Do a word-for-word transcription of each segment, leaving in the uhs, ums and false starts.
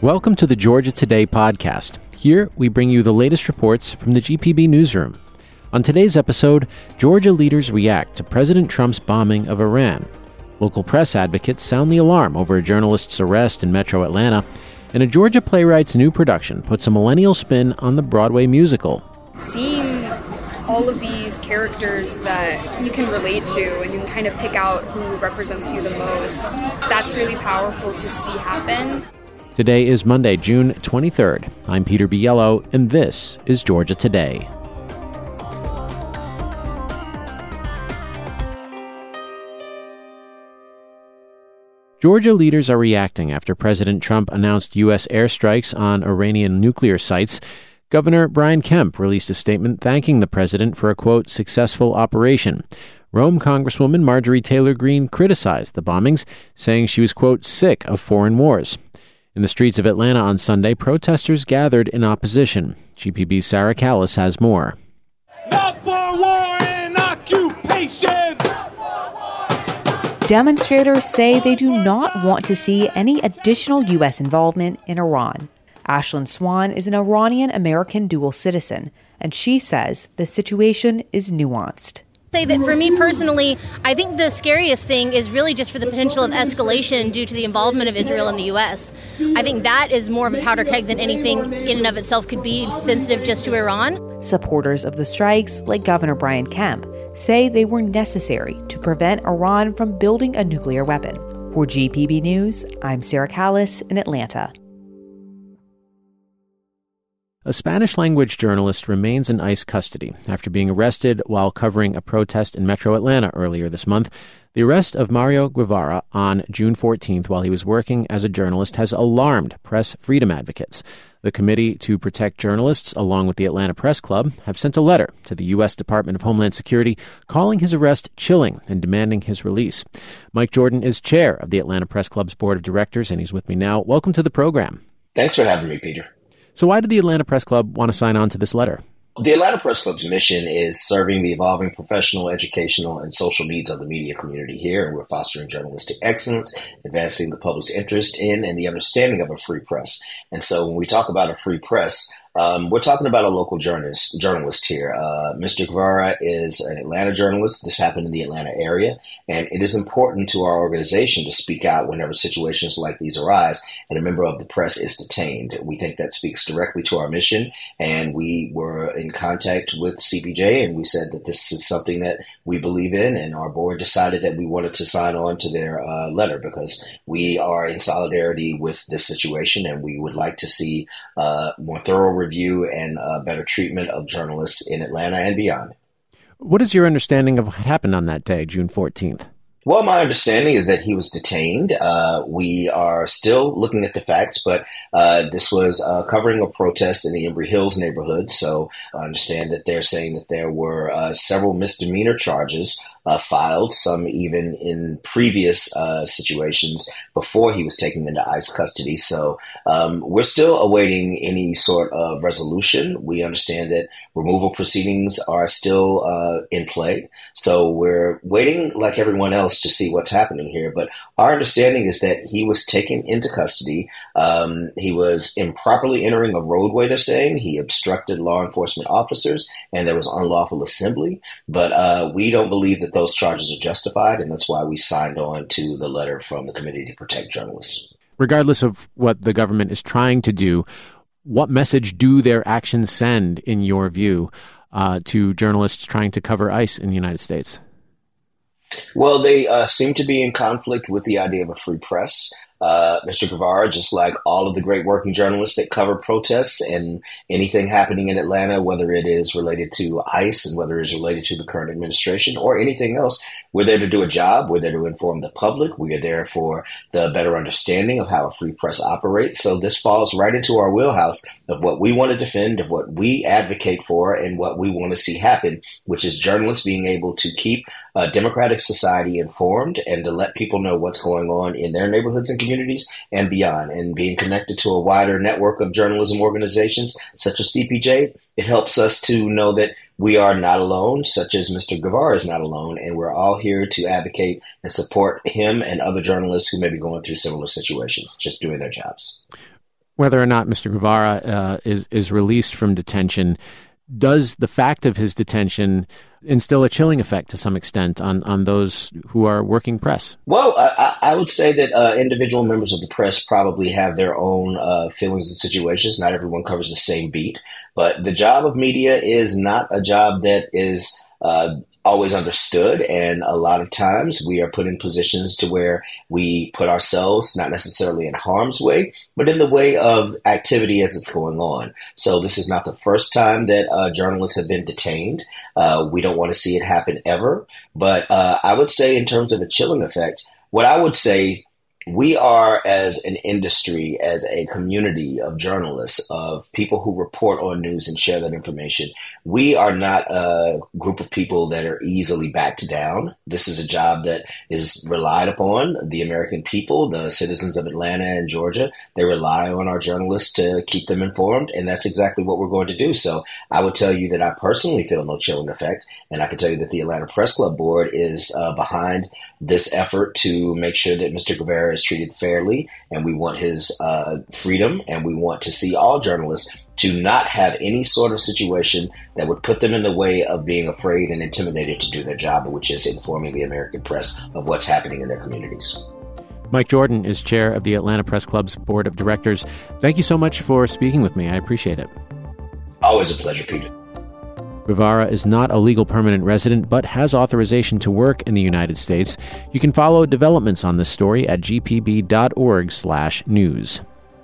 Welcome to the Georgia Today podcast. Here, we bring you the latest reports from the G P B newsroom. On today's episode, Georgia leaders react to President Trump's bombing of Iran. Local press advocates sound the alarm over a journalist's arrest in metro Atlanta. And a Georgia playwright's new production puts a millennial spin on the Broadway musical. Seeing all of these characters that you can relate to and you can kind of pick out who represents you the most, that's really powerful to see happen. Today is Monday, June twenty-third. I'm Peter Biello, and this is Georgia Today. Georgia leaders are reacting after President Trump announced U S airstrikes on Iranian nuclear sites. Governor Brian Kemp released a statement thanking the president for a, quote, successful operation. Rome Congresswoman Marjorie Taylor Greene criticized the bombings, saying she was, quote, sick of foreign wars. In the streets of Atlanta on Sunday, protesters gathered in opposition. G P B's Sarah Callis has more. Not for war and occupation! Demonstrators say they do not want to see any additional U S involvement in Iran. Ashlyn Swan is an Iranian-American dual citizen, and she says the situation is nuanced. Say that for me personally, I think the scariest thing is really just for the potential of escalation due to the involvement of Israel in the U S. I think that is more of a powder keg than anything in and of itself could be sensitive just to Iran. Supporters of the strikes, like Governor Brian Kemp, say they were necessary to prevent Iran from building a nuclear weapon. For G P B News, I'm Sarah Callis in Atlanta. A Spanish-language journalist remains in ICE custody after being arrested while covering a protest in metro Atlanta earlier this month. The arrest of Mario Guevara on June fourteenth while he was working as a journalist has alarmed press freedom advocates. The Committee to Protect Journalists, along with the Atlanta Press Club, have sent a letter to the U S Department of Homeland Security calling his arrest chilling and demanding his release. Mike Jordan is chair of the Atlanta Press Club's board of directors, and he's with me now. Welcome to the program. Thanks for having me, Peter. So why did the Atlanta Press Club want to sign on to this letter? The Atlanta Press Club's mission is serving the evolving professional, educational, and social needs of the media community here, and we're fostering journalistic excellence, advancing the public's interest in and the understanding of a free press. And so when we talk about a free press, um, we're talking about a local journalist, journalist here. Uh, Mister Guevara is an Atlanta journalist. This happened in the Atlanta area, and it is important to our organization to speak out whenever situations like these arise and a member of the press is detained. We think that speaks directly to our mission, and we were in contact with C P J, and we said that this is something that we believe in, and our board decided that we wanted to sign on to their uh, letter because we are in solidarity with this situation, and we would like to see uh, more thorough review and uh, better treatment of journalists in Atlanta and beyond. What is your understanding of what happened on that day, June fourteenth? Well, my understanding is that he was detained. Uh, we are still looking at the facts, but uh, this was uh, covering a protest in the Embry Hills neighborhood. So I understand that they're saying that there were uh, several misdemeanor charges uh, filed, some even in previous uh, situations before he was taken into ICE custody. So um, we're still awaiting any sort of resolution. We understand that removal proceedings are still uh, in play. So we're waiting, like everyone else, to see what's happening here. But our understanding is that he was taken into custody. Um, he was improperly entering a roadway, they're saying. He obstructed law enforcement officers, and there was unlawful assembly. But uh, we don't believe that those charges are justified, and that's why we signed on to the letter from the Committee to Protect Journalists. Regardless of what the government is trying to do, what message do their actions send, in your view, uh, to journalists trying to cover ICE in the United States? Well, they uh, seem to be in conflict with the idea of a free press. Uh, Mister Guevara, just like all of the great working journalists that cover protests and anything happening in Atlanta, whether it is related to ICE and whether it is related to the current administration or anything else, we're there to do a job. We're there to inform the public. We are there for the better understanding of how a free press operates. So this falls right into our wheelhouse of what we want to defend, of what we advocate for, and what we want to see happen, which is journalists being able to keep a democratic society informed and to let people know what's going on in their neighborhoods and communities and beyond. And being connected to a wider network of journalism organizations such as C P J, it helps us to know that we are not alone, such as Mister Guevara is not alone, and we're all here to advocate and support him and other journalists who may be going through similar situations, just doing their jobs. Whether or not Mister Guevara uh, is, is released from detention, does the fact of his detention instill a chilling effect to some extent on, on those who are working press? Well, I, I would say that uh, individual members of the press probably have their own uh, feelings and situations. Not everyone covers the same beat, but the job of media is not a job that is uh, always understood. And a lot of times we are put in positions to where we put ourselves not necessarily in harm's way, but in the way of activity as it's going on. So this is not the first time that uh, journalists have been detained. Uh, we don't want to see it happen ever. But uh, I would say in terms of a chilling effect, what I would say we are as an industry, as a community of journalists, of people who report on news and share that information, we are not a group of people that are easily backed down. This is a job that is relied upon. The American people, the citizens of Atlanta and Georgia, they rely on our journalists to keep them informed, and that's exactly what we're going to do. So I would tell you that I personally feel no chilling effect, and I can tell you that the Atlanta Press Club Board is uh, behind this effort to make sure that Mister Guevara is treated fairly, and we want his uh, freedom, and we want to see all journalists to not have any sort of situation that would put them in the way of being afraid and intimidated to do their job, which is informing the American press of what's happening in their communities. Mike Jordan is chair of the Atlanta Press Club's board of directors. Thank you so much for speaking with me. I appreciate it. Always a pleasure, Peter. Guevara is not a legal permanent resident, but has authorization to work in the United States. You can follow developments on this story at g p b dot org slash news.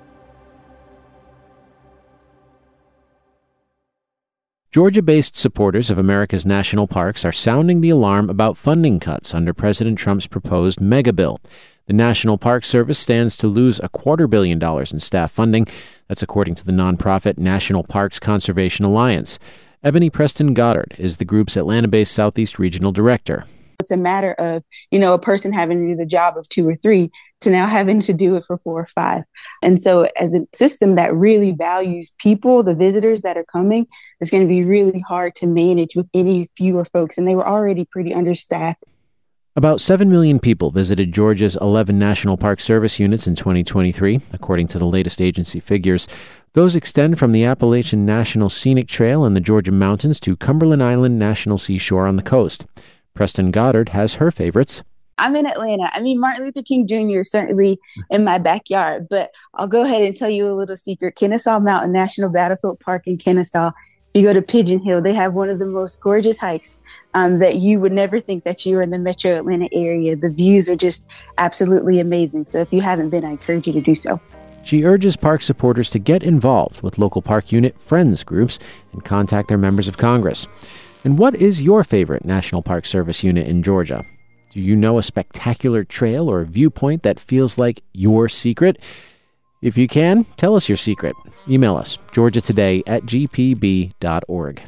Georgia-based supporters of America's national parks are sounding the alarm about funding cuts under President Trump's proposed mega bill. The National Park Service stands to lose a quarter billion dollars in staff funding. That's according to the nonprofit National Parks Conservation Alliance. Ebony Preston Goddard is the group's Atlanta-based Southeast Regional Director. It's a matter of, you know, a person having to do the job of two or three to now having to do it for four or five. And so as a system that really values people, the visitors that are coming, it's going to be really hard to manage with any fewer folks. And they were already pretty understaffed. About seven million people visited Georgia's eleven National Park Service units in twenty twenty-three, according to the latest agency figures. Those extend from the Appalachian National Scenic Trail in the Georgia mountains to Cumberland Island National Seashore on the coast. Preston Goddard has her favorites. I'm in Atlanta. I mean, Martin Luther King Junior is certainly in my backyard, but I'll go ahead and tell you a little secret. Kennesaw Mountain National Battlefield Park in Kennesaw. You go to Pigeon Hill, they have one of the most gorgeous hikes um, that you would never think that you were in the metro Atlanta area. The views are just absolutely amazing. So if you haven't been, I encourage you to do so. She urges park supporters to get involved with local park unit friends groups and contact their members of Congress. And what is your favorite National Park Service unit in Georgia? Do you know a spectacular trail or viewpoint that feels like your secret? If you can, tell us your secret. Email us, georgia today at g p b dot org.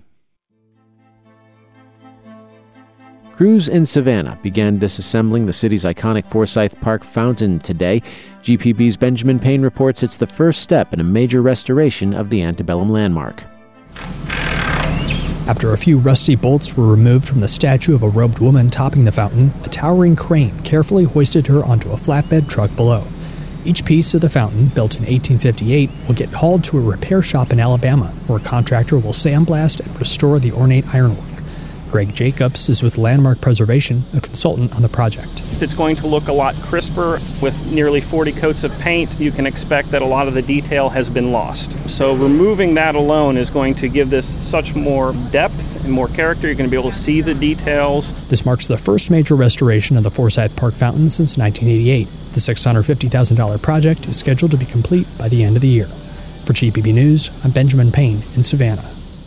Crews in Savannah began disassembling the city's iconic Forsyth Park fountain today. G P B's Benjamin Payne reports it's the first step in a major restoration of the antebellum landmark. After a few rusty bolts were removed from the statue of a robed woman topping the fountain, a towering crane carefully hoisted her onto a flatbed truck below. Each piece of the fountain, built in eighteen fifty-eight, will get hauled to a repair shop in Alabama, where a contractor will sandblast and restore the ornate ironwork. Greg Jacobs is with Landmark Preservation, a consultant on the project. It's going to look a lot crisper. With nearly forty coats of paint, you can expect that a lot of the detail has been lost. So removing that alone is going to give this such more depth and more character. You're going to be able to see the details. This marks the first major restoration of the Forsyth Park fountain since nineteen eighty-eight. The six hundred fifty thousand dollars project is scheduled to be complete by the end of the year. For G P B News, I'm Benjamin Payne in Savannah.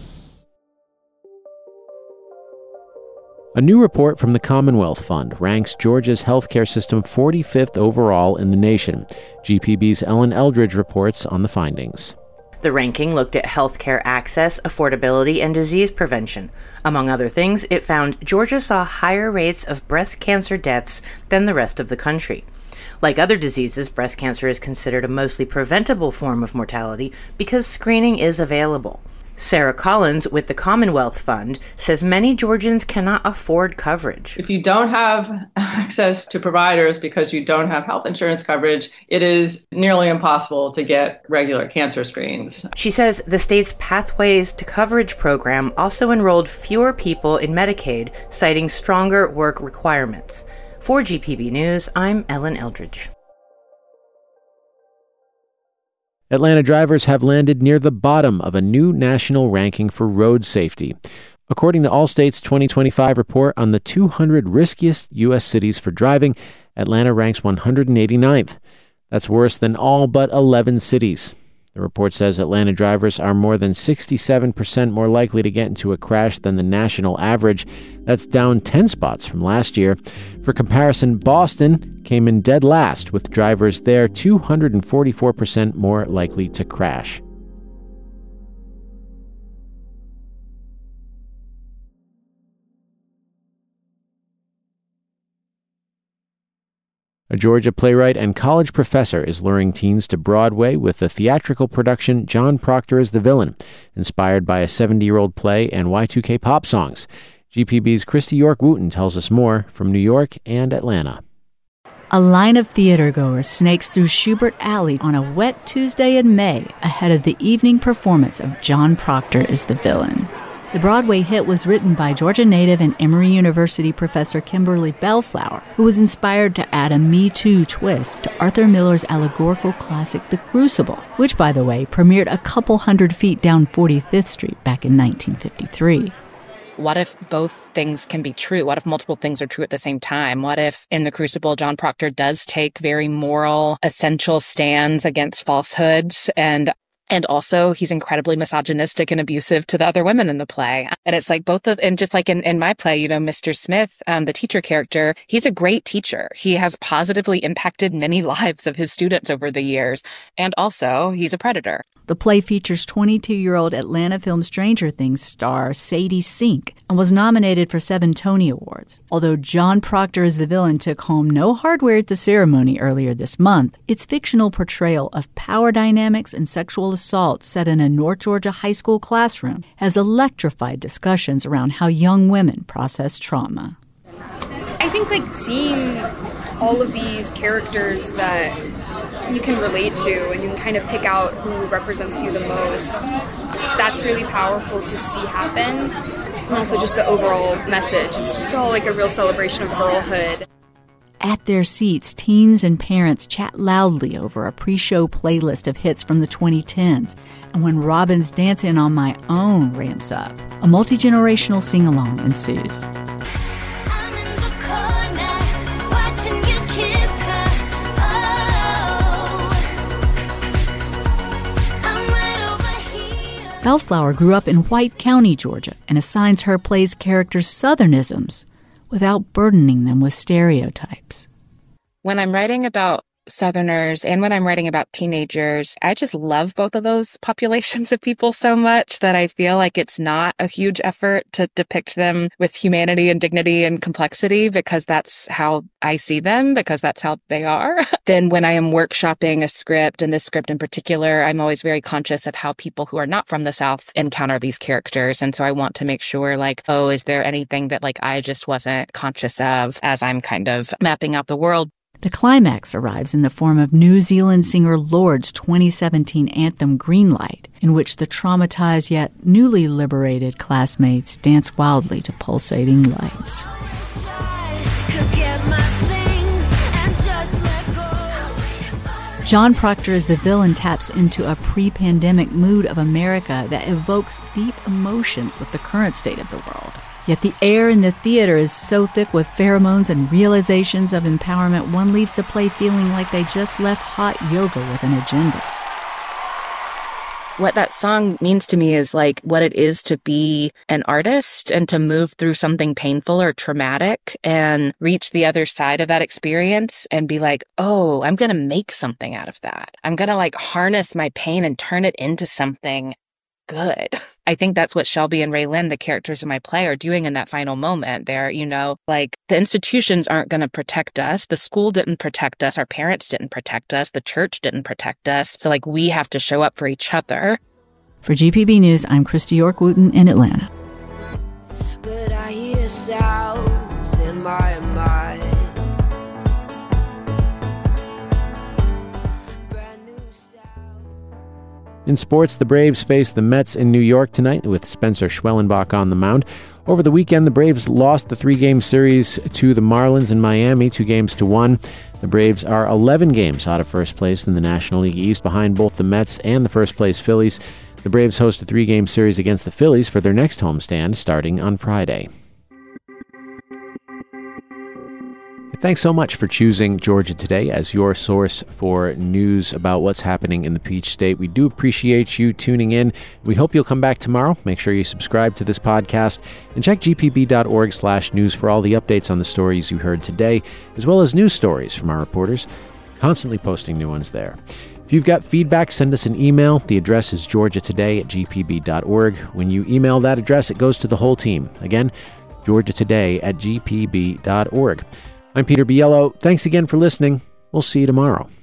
A new report from the Commonwealth Fund ranks Georgia's healthcare system forty-fifth overall in the nation. G P B's Ellen Eldridge reports on the findings. The ranking looked at healthcare access, affordability, and disease prevention. Among other things, it found Georgia saw higher rates of breast cancer deaths than the rest of the country. Like other diseases, breast cancer is considered a mostly preventable form of mortality because screening is available. Sarah Collins with the Commonwealth Fund says many Georgians cannot afford coverage. If you don't have access to providers because you don't have health insurance coverage, it is nearly impossible to get regular cancer screenings. She says the state's Pathways to Coverage program also enrolled fewer people in Medicaid, citing stronger work requirements. For G P B News, I'm Ellen Eldridge. Atlanta drivers have landed near the bottom of a new national ranking for road safety. According to Allstate's twenty twenty-five report on the two hundred riskiest U S cities for driving, Atlanta ranks one hundred eighty-ninth. That's worse than all but eleven cities. The report says Atlanta drivers are more than sixty-seven percent more likely to get into a crash than the national average. That's down ten spots from last year. For comparison, Boston came in dead last, with drivers there two hundred forty-four percent more likely to crash. A Georgia playwright and college professor is luring teens to Broadway with the theatrical production John Proctor is the Villain, inspired by a seventy-year-old play and Y two K pop songs. G P B's Christy York-Wooten tells us more from New York and Atlanta. A line of theatergoers snakes through Schubert Alley on a wet Tuesday in May ahead of the evening performance of John Proctor is the Villain. The Broadway hit was written by Georgia native and Emory University professor Kimberly Bellflower, who was inspired to add a Me Too twist to Arthur Miller's allegorical classic The Crucible, which, by the way, premiered a couple hundred feet down forty-fifth Street back in nineteen fifty-three. What if both things can be true? What if multiple things are true at the same time? What if in The Crucible, John Proctor does take very moral, essential stands against falsehoods, and And also, he's incredibly misogynistic and abusive to the other women in the play. And it's like both of, and just like in, in my play, you know, Mister Smith, um, the teacher character, he's a great teacher. He has positively impacted many lives of his students over the years. And also, he's a predator. The play features twenty-two-year-old Atlanta film Stranger Things star Sadie Sink and was nominated for seven Tony Awards. Although John Proctor as the Villain took home no hardware at the ceremony earlier this month, its fictional portrayal of power dynamics and sexual assault set in a North Georgia high school classroom has electrified discussions around how young women process trauma. I think like seeing all of these characters that you can relate to and you can kind of pick out who represents you the most, that's really powerful to see happen. And also just the overall message. It's just all like a real celebration of girlhood. At their seats, teens and parents chat loudly over a pre-show playlist of hits from the twenty tens. And when Robin's Dancing on My Own ramps up, a multi-generational sing-along ensues. Bellflower grew up in White County, Georgia, and assigns her play's characters Southernisms without burdening them with stereotypes. When I'm writing about Southerners and when I'm writing about teenagers, I just love both of those populations of people so much that I feel like it's not a huge effort to depict them with humanity and dignity and complexity because that's how I see them, because that's how they are. Then when I am workshopping a script, and this script in particular, I'm always very conscious of how people who are not from the South encounter these characters. And so I want to make sure like, oh, is there anything that like I just wasn't conscious of as I'm kind of mapping out the world? The climax arrives in the form of New Zealand singer Lord's twenty seventeen anthem Greenlight, in which the traumatized yet newly liberated classmates dance wildly to pulsating lights. John Proctor as the Villain taps into a pre-pandemic mood of America that evokes deep emotions with the current state of the world. Yet the air in the theater is so thick with pheromones and realizations of empowerment, one leaves the play feeling like they just left hot yoga with an agenda. What that song means to me is like what it is to be an artist and to move through something painful or traumatic and reach the other side of that experience and be like, oh, I'm going to make something out of that. I'm going to like harness my pain and turn it into something good. I think that's what Shelby and Raylyn, the characters in my play, are doing in that final moment. They're, you know, like the institutions aren't going to protect us. The school didn't protect us. Our parents didn't protect us. The church didn't protect us. So like we have to show up for each other. For G P B News, I'm Christy York-Wooten in Atlanta. But I hear sounds in my mind. In sports, the Braves face the Mets in New York tonight with Spencer Schwellenbach on the mound. Over the weekend, the Braves lost the three-game series to the Marlins in Miami, two games to one. The Braves are eleven games out of first place in the National League East, behind both the Mets and the first-place Phillies. The Braves host a three-game series against the Phillies for their next homestand starting on Friday. Thanks so much for choosing Georgia Today as your source for news about what's happening in the Peach State. We do appreciate you tuning in. We hope you'll come back tomorrow. Make sure you subscribe to this podcast and check g p b dot org slash news for all the updates on the stories you heard today, as well as news stories from our reporters, constantly posting new ones there. If you've got feedback, send us an email. The address is georgia today at g p b dot org. When you email that address, it goes to the whole team. Again, georgia today at g p b dot org. I'm Peter Biello. Thanks again for listening. We'll see you tomorrow.